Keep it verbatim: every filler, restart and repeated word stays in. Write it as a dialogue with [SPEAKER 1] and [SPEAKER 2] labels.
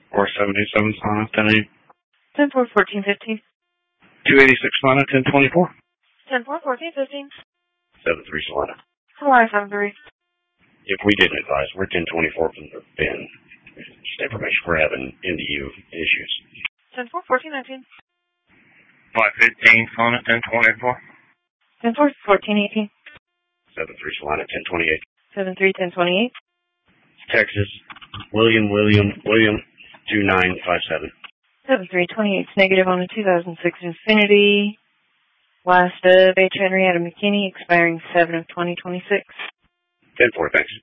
[SPEAKER 1] four seventy-seven Solana, ten eight.
[SPEAKER 2] ten four, fourteen, fifteen.
[SPEAKER 1] two eighty-six Solana, ten twenty-four.
[SPEAKER 2] ten four, fourteen, fifteen.
[SPEAKER 1] seven three Solana.
[SPEAKER 2] Hawaii seven three.
[SPEAKER 1] If we didn't advise, we're ten twenty-four from the bin. Just information, we're having N D U issues.
[SPEAKER 2] ten four, fourteen, nineteen.
[SPEAKER 3] five fifteen Solana, ten twenty-four.
[SPEAKER 2] ten four, fourteen, eighteen.
[SPEAKER 1] seven three Solana, ten twenty-eight.
[SPEAKER 2] seven three, ten twenty-eight.
[SPEAKER 1] Texas, William, William, William, two nine five seven.
[SPEAKER 2] seven three, twenty-eight. Negative on a two thousand six Infinity. Last of H. Henrietta McKinney, expiring seven of twenty twenty-six.
[SPEAKER 1] ten four, thanks.